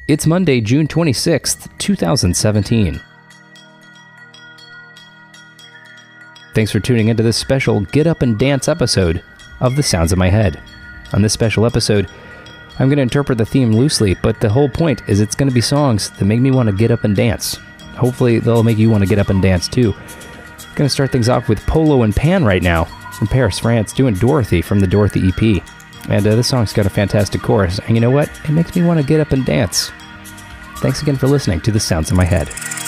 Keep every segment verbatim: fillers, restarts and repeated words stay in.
It's Monday, June twenty-sixth, twenty seventeen. Thanks for tuning into this special Get Up and Dance episode of The Sounds in My Head. On this special episode, I'm going to interpret the theme loosely, but the whole point is it's going to be songs that make me want to get up and dance. Hopefully, they'll make you want to get up and dance too. I'm going to start things off with Polo and Pan right now from Paris, France, doing Dorothy from the Dorothy E P. And uh, this song's got a fantastic chorus, and you know what? It makes me want to get up and dance. Thanks again for listening to The Sounds in My Head.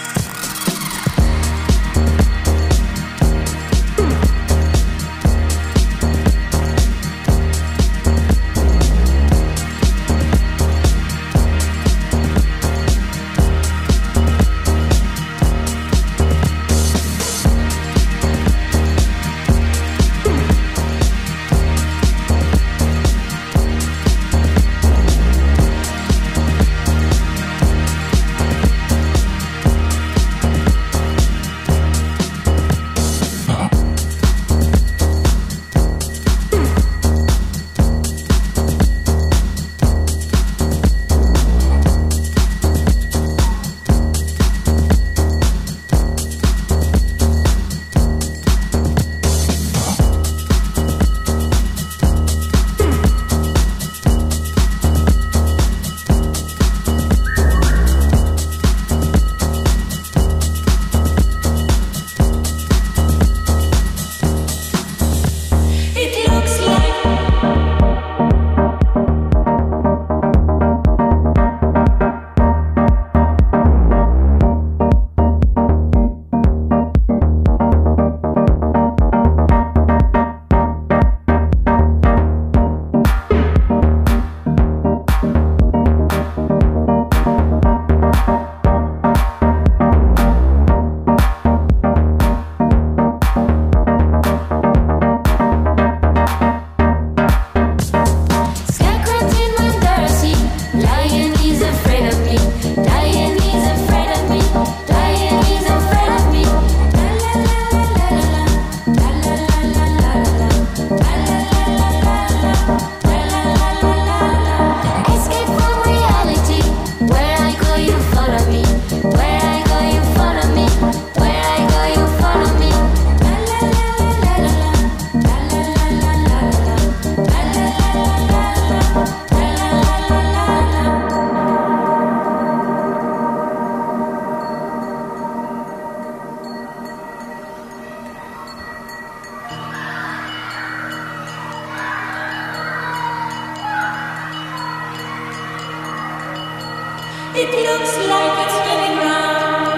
It looks like it's spinning round.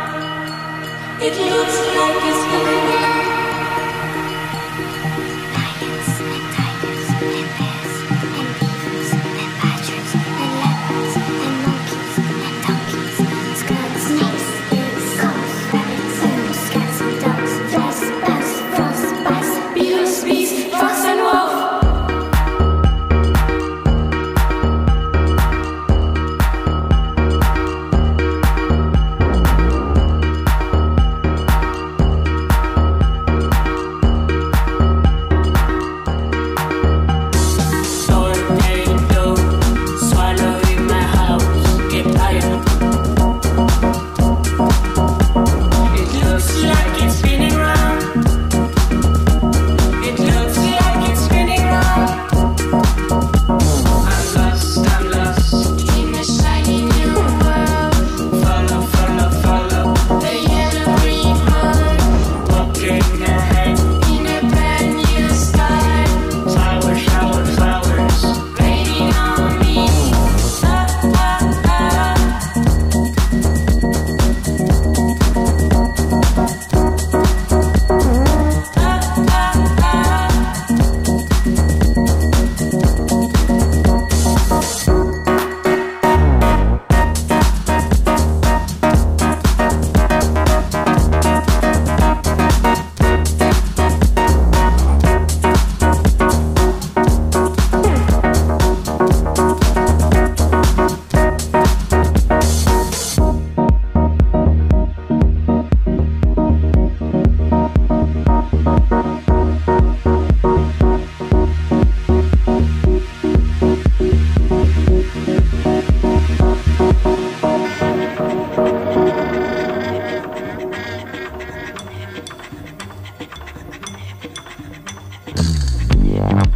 It looks like it's spinning round. Lions and tigers and bears and beavers and badgers and leopards and monkeys and donkeys and skunks, snakes, skunks, rabbits, owls, cats and dogs, flies, bats, frogs, bats, beetles, bees, fox and wolf.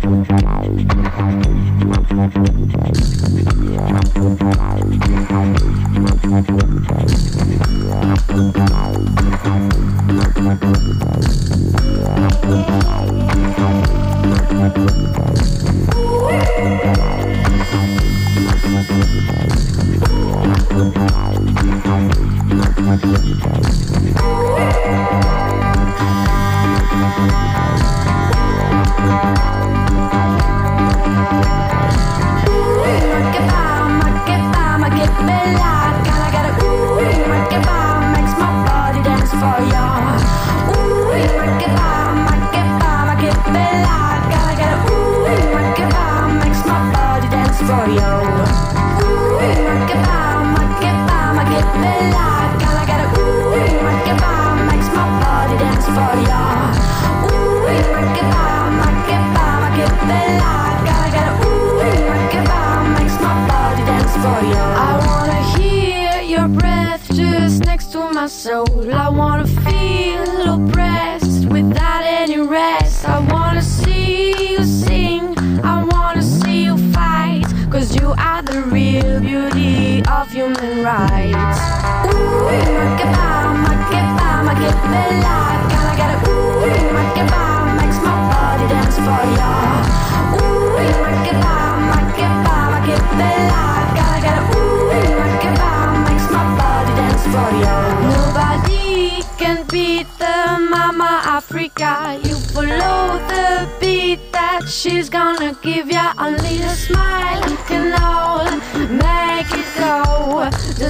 She's gonna give ya a little smile. You can all make it go. The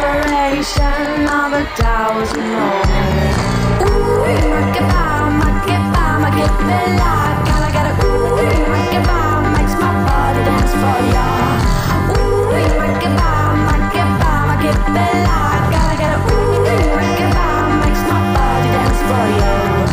separation of a thousand homes. Ooh, make it bomb, make it bomb, make it bella. Gotta get a ooh, make it bomb, makes my body dance for ya. Ooh, make it bomb, make it bomb, make it bella. Gotta get a ooh, make it bomb, makes my body dance for ya.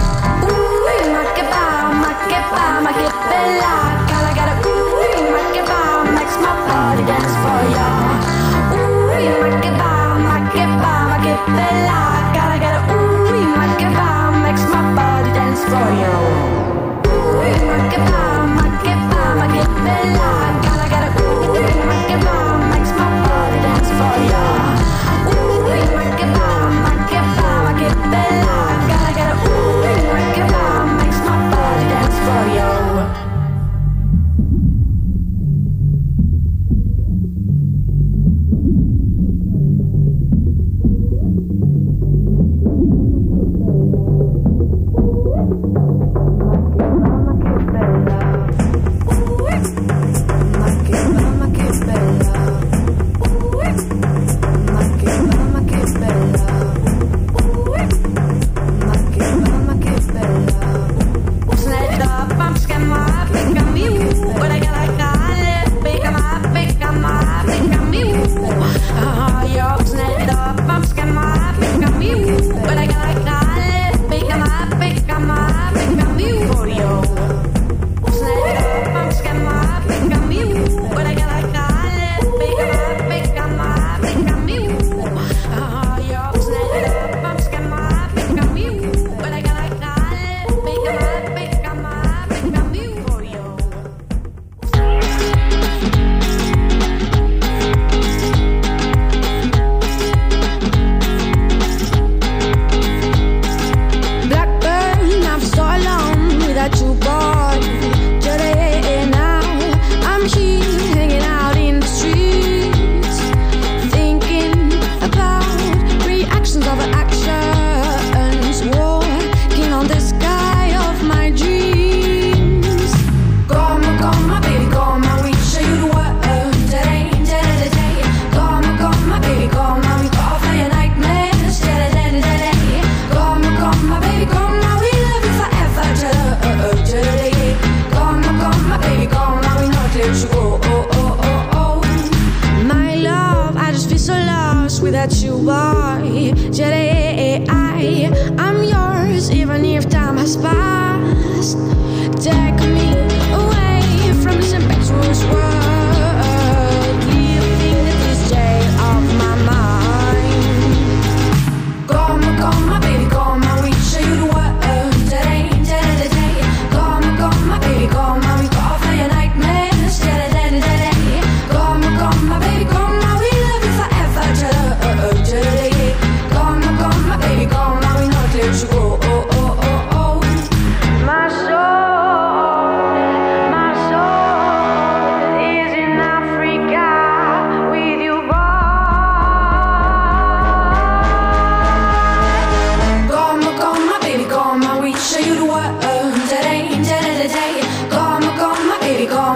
Make it bella, gotta get a ooh, make it bomb, makes my body dance for ya. Ooh, make it bomb, make it bomb, make it bella, gotta get a ooh, make it bomb, makes my body dance for ya. Ooh, make it bomb, make it bomb, make it bella, gotta get a ooh, make it bomb, makes my body dance for ya. Ooh, make it bomb, make it bomb, make it bella, gotta get a ooh, make it bomb, makes my body dance for ya. That you are today, I, I'm yours, even if time has passed. Take me away from this impetuous world, living in this day of my mind. Come, come, my baby, come, I will show you the world today, today, today. Come, come, my baby, come, I will go.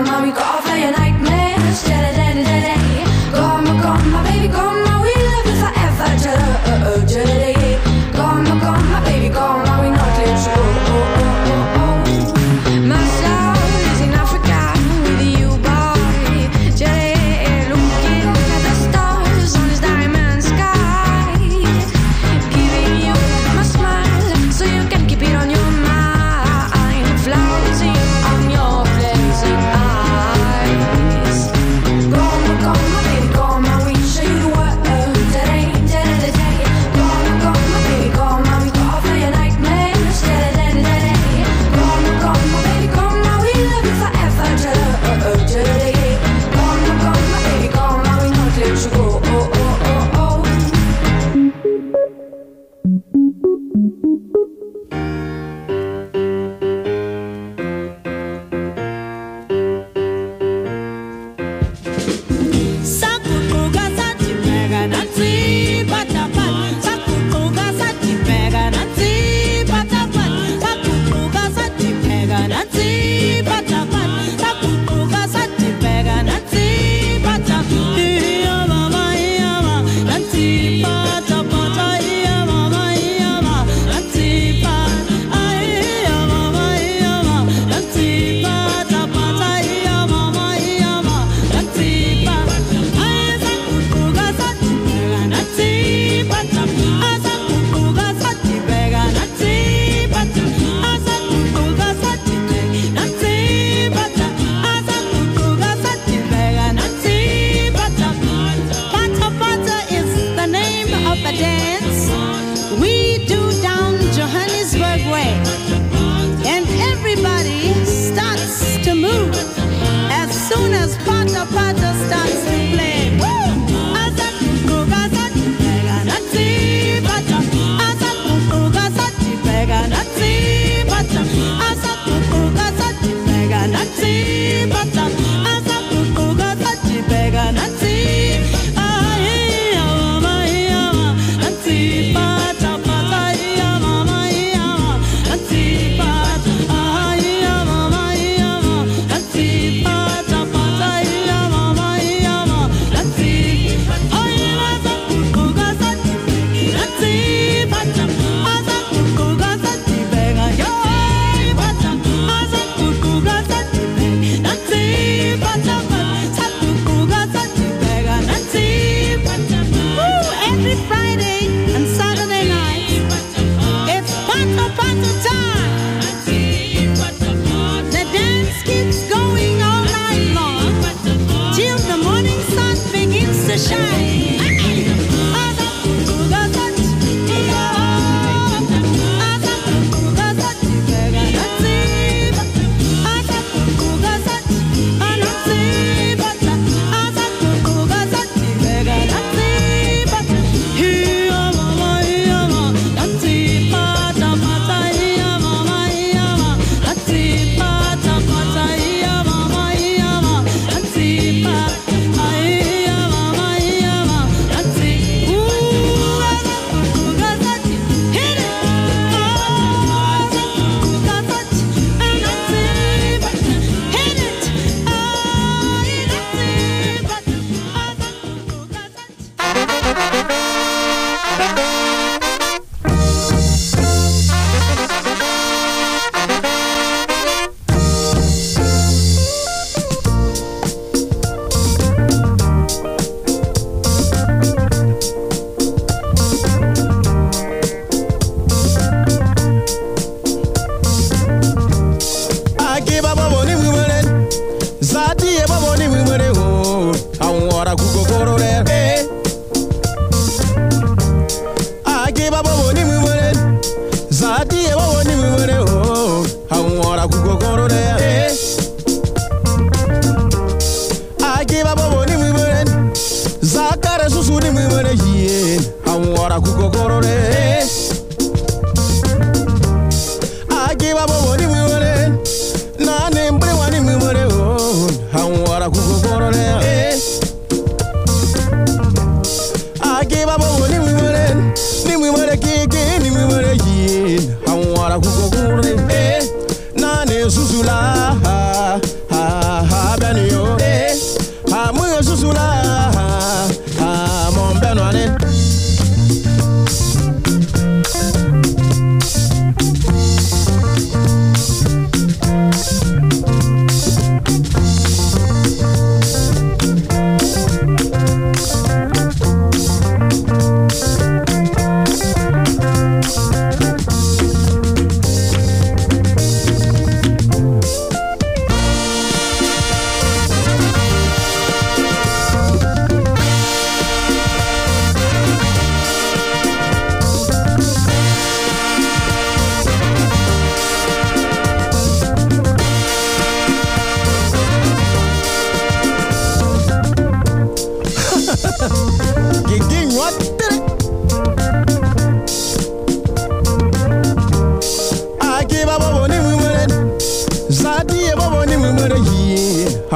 komma, vi går for your nightmares. Da-da-da-da-da-da. Komma, komma, baby, komma, we love you forever. Da-da-da-da-da-da. Komma, komma, baby, komma, we not let you go. Oh, oh, oh, oh. My soul is in Africa with you, boy. Da-da, looking at the stars on this diamond sky. Giving you my smile so you can keep it on your mind. Floating on your blazing eyes. Come, come, baby, come, we show you the world. Da-da, da-da-da-da. Come, come, baby, come, we go for your nightmares. Da-da-da-da-da. Come, come, baby, come, we love you forever. Da-da-da-da-da. Come, come, baby, come, we not let you go. Oh, oh, oh, oh. Sakukuga sati pega nanti patapat. Sakukuga sati pega nanti patapat. Sakukuga sati pega nanti patapat. Sakukuga sati pega nanti patapat. Iya mama iya mama nanti patapat. Iya mama iya mama nanti pat. Iya mama iya mama nanti patapat. Iya mama iya mama nanti pat. Sakukuga sati pega nanti patapat. Sakukuga sati pega nanti patapat. Sakukuga sati pega nanti patapat. Sakukuga sati pega nanti patapat. Pata pata is the name of a dance we do down Johannesburg way, and everybody starts to move as soon as pata pata starts to play. Asakukuga sati pega nanti patapat. Asakukuga sati pega nanti patapat. Asakukuga sati pega nanti patapat. Asakukuga sati pega nanti. Ai mama iya mama nanti patapat. Ai mama iya mama nanti pat. Ai mama iya mama nanti patapat. Ai mama iya mama nanti. Ai asakukuga sati pega nanti patapat. Asakukuga sati pega yo patapat. Asakukuga sati pega nanti patapat. Sakukuga sati pega nanti patapat. Woo! Every Friday and Saturday night, it's pata pata time. The dance keeps going all night long till the morning sun begins to shine. Asakukuga sati pega. Asakukuga sati pega nanti patapat. Asakukuga sati nanti patapat. Asakukuga sati pega nanti patapat. Iya mama iya mama nanti patapat. Iya mama iya mama nanti patapat. Iya mama iya mama nanti pat. Iya mama iya mama nanti. Ooh, asakukuga sati hit it. Asakukuga sati nanti patapat. Hit it. Ay nanti patapat. Asakukuga sati. Ake baba boni mwimere Zati ye baba boni mwimere oh Awara kukokoro re eh. Ake baba boni mwimere Zati ye baba boni mwimere oh Awara kukokoro re eh. Ake baba boni mwimere Zakare susu ni mwimere ye Awara kukokoro re eh. Ake baba boni mwimere Nane mbre wani mwimere oh Awara kukokoro re eh. Ake baba boni mwimere Ni mwimere keke ni mwimere ye Awara kukokoro re eh. Nane susu la ha ha ha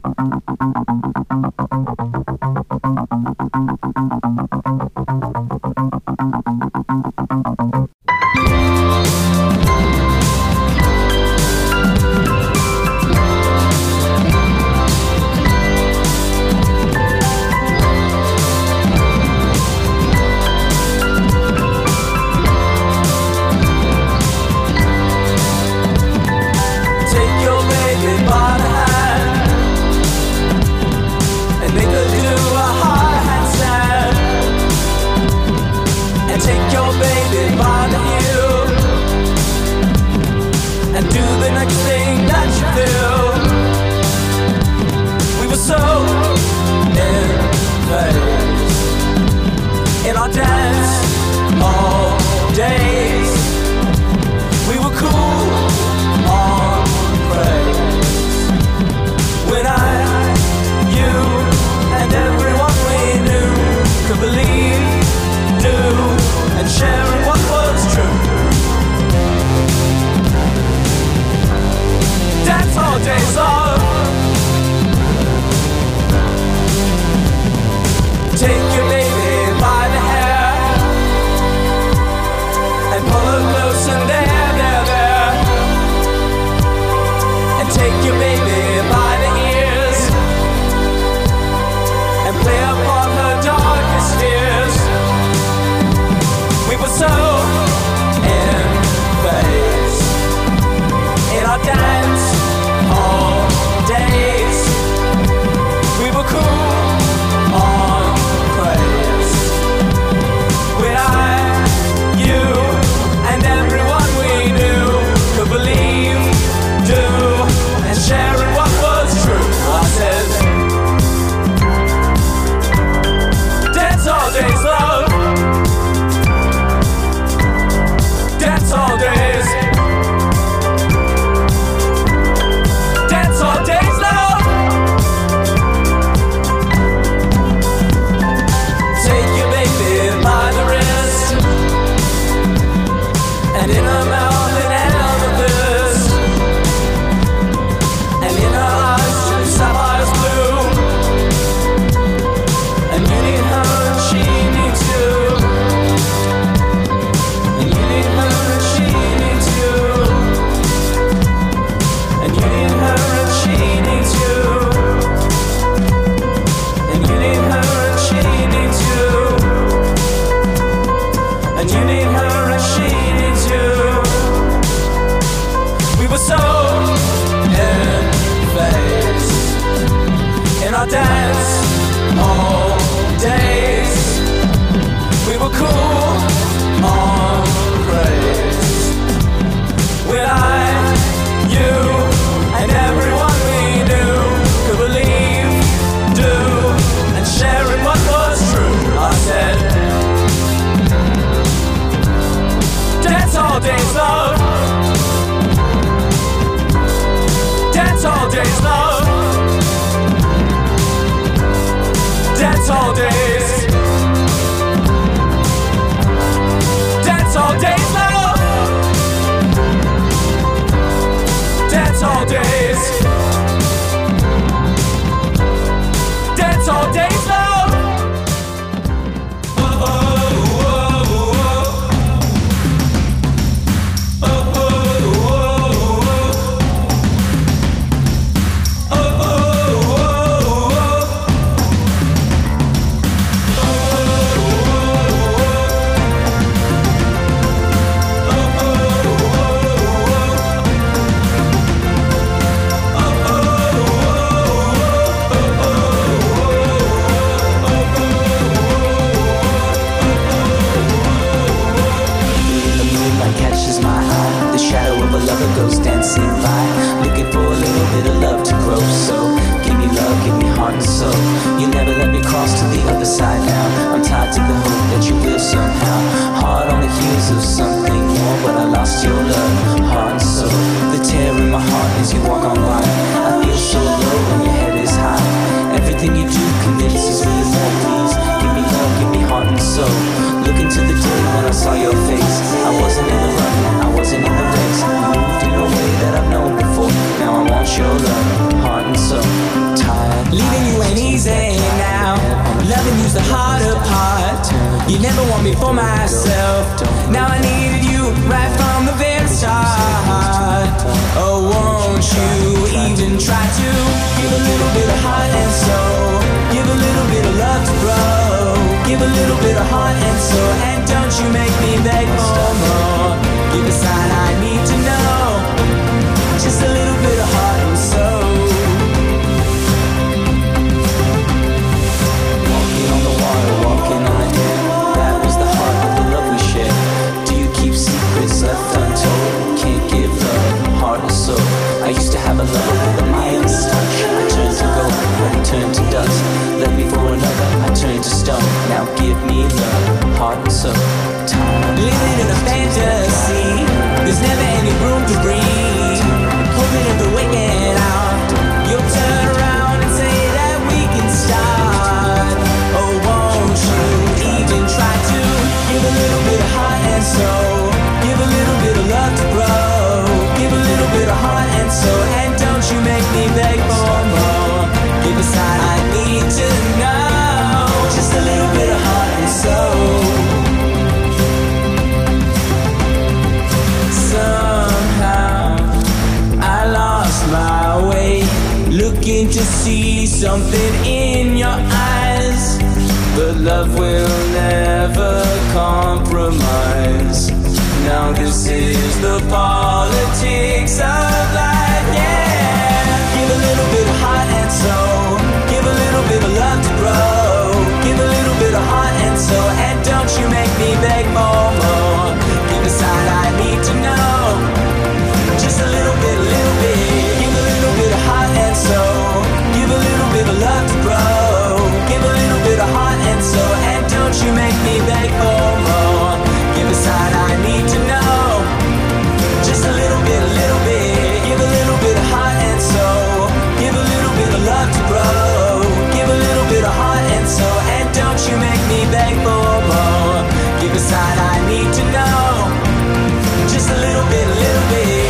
Your love, heart and soul, time. try to give a little bit of heart and soul. Give a little bit of love to grow. Give a little bit of heart and soul. And don't you make me beg for more. Give a sign I need to know. Just a little bit of heart and soul. Walking on the water, walking on the air. That was the heart of the love we shared. Do you keep secrets left untold? Can't give love, heart and soul. I used to have a lover with a Midas touch. I turned to gold, then turned to dust. Left me for another, I turned to stone. Now give me love, heart and soul. Time. Living in a fantasy, there's never any room to breathe. Hoping if the way get out, you'll turn around and say that we can start. Oh, won't you even try to give a little bit of heart and soul? Give a little bit of love to grow. Give a little bit of heart and soul. And don't you make me beg for more. Give a sign I need to know. Just a little bit of heart and soul. Somehow I lost my way, looking to see something in your eyes. But love will never compromise. Now this is the politics of life, yeah. Give a little bit of heart and soul. Give a little bit of love to grow. Give a little bit of heart and soul. And don't you make me beg for more. Give a sign I need to know. Just a little bit, a little bit. Give a little bit of heart and soul. Give a little bit of love to grow. Give a little bit of heart and soul. And don't you make me beg for more. Give a sign I need to know. Just a little bit, a little bit. Give a little bit of heart and soul. Give a little bit of love to grow. Give a little bit of heart and soul. And don't you make me beg for more. Give a sign I need to know. Just a little bit, a little bit.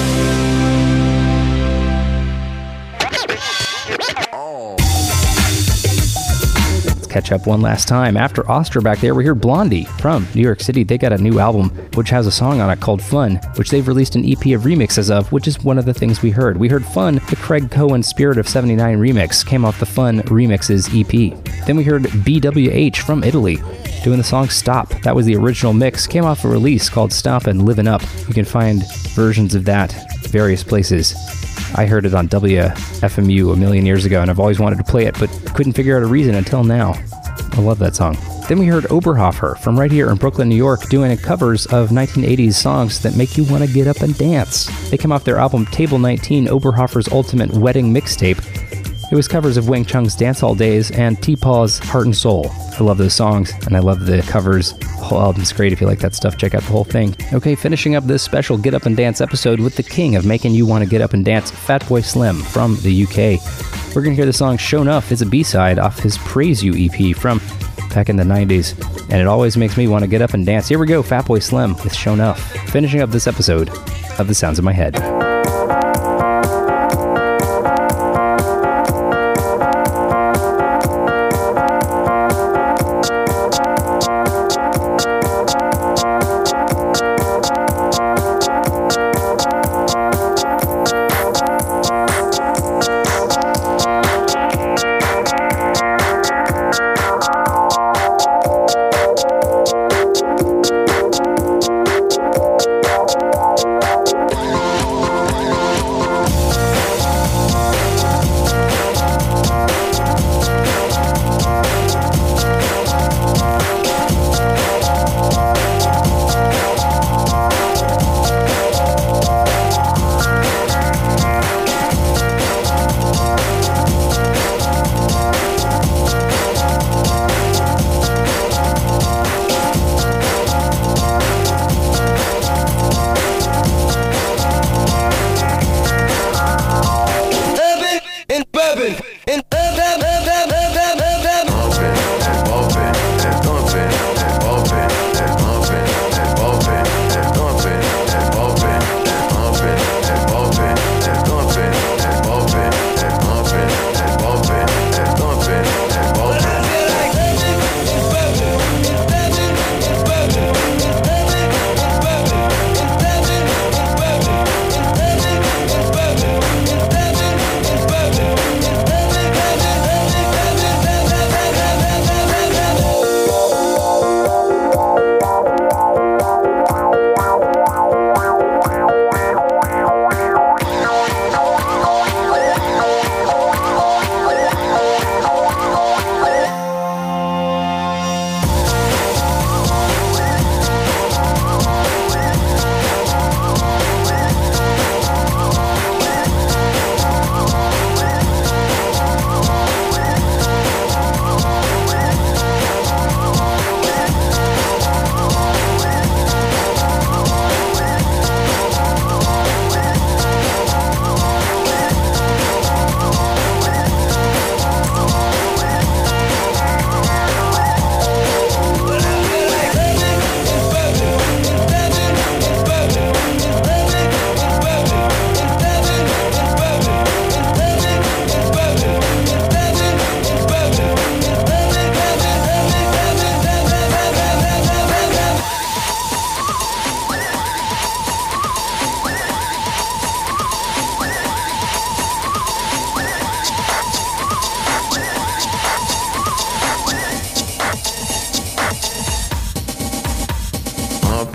Catch up one last time. After Ostra back there, we hear Blondie from New York City. They got a new album which has a song on it called Fun, which they've released an E P of remixes of, which is one of the things we heard. We heard Fun, the Craig Cohen Spirit of seventy-nine remix, came off the Fun Remixes E P. Then we heard B W H from Italy doing the song Stop. That was the original mix, came off a release called Stop and Livin' Up. You can find versions of that various places. I heard it on W F M U a million years ago, and I've always wanted to play it, but couldn't figure out a reason until now. I love that song. Then we heard Oberhofer from right here in Brooklyn, New York, doing covers of nineteen eighties songs that make you want to get up and dance. They came off their album Table nineteen, Oberhofer's Ultimate Wedding Mixtape. It was covers of Wang Chung's Dance All Days and T-Paw's Heart and Soul. I love those songs, and I love the covers. The whole album's great. If you like that stuff, check out the whole thing. Okay, finishing up this special Get Up and Dance episode with the king of making you want to get up and dance, Fatboy Slim from the U K. We're going to hear the song Show Nuff. It's a B-side off his Praise You E P from back in the nineties, and it always makes me want to get up and dance. Here we go, Fatboy Slim with Show Nuff, finishing up this episode of The Sounds of My Head. Show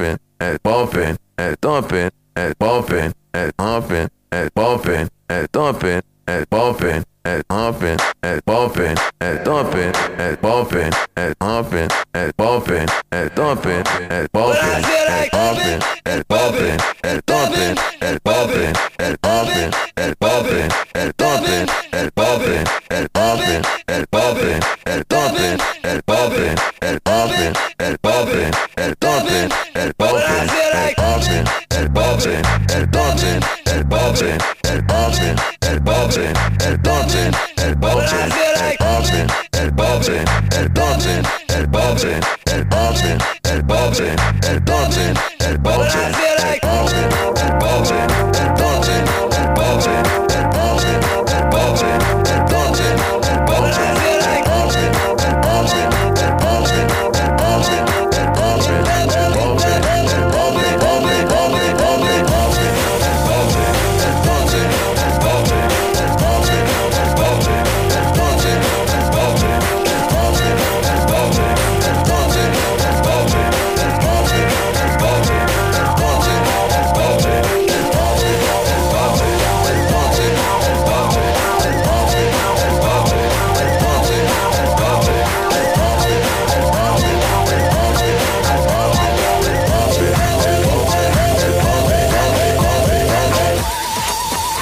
thumping, and bumping, and thumping, and bumping, and humping, and bumping, and thumping, and bumping, and humping, and bumping, and thumping, and bumping, and humping, and bumping, and thumping, and bumping, and bumping, and bumping, and thumping, and bumping, and bumping, and bumping, and thumping, and bumping, and bumping, and bumping, and thumping, and bumping, and bumping, and bumping, and thumping, and bumping, and bumping, and bumping, and thumping, and bumping, and bumping, and bumping, and thumping, and bumping, and bumping, and bumping, and thumping, and bumping, and bumping, and bumping, and thumping, and bumping, and bumping, and bumping, and thumping, and bumping, and bumping, and bumping, and thumping, and bumping, and bumping, and bumping, and bumping, and bumping, and bumping, and bumping, and bumping, bumping, bumping, bumping, bumping, and bumping, and thumping, and bumping, and bumping, and bumping, and thumping, and bumping, and bumping, and bumping, and thumping, and bumping, and bumping, and bumping, and thumping, and bumping, and bumping, and bumping, and thumping, and bumping, and bumping, and bumping, and thumping, and bumping, and bumping, and bumping, and bumping, and bumping, and bumping, and bumping, and bumping, bumping, bumping, bumping.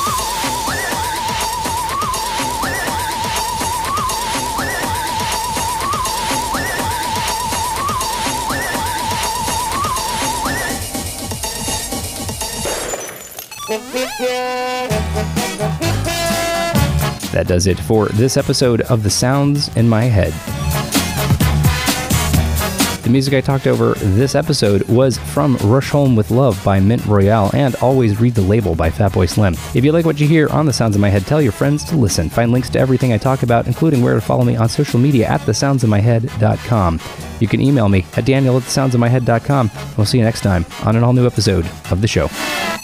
That does it for this episode of The Sounds in My Head. The music I talked over this episode was from Rush Home with Love by Mint Royale and Always Read the Label by Fatboy Slim. If you like what you hear on The Sounds in My Head, tell your friends to listen. Find links to everything I talk about, including where to follow me on social media at the sounds in my head dot com. You can email me at daniel at the sounds in my head dot com. We'll see you next time on an all-new episode of the show.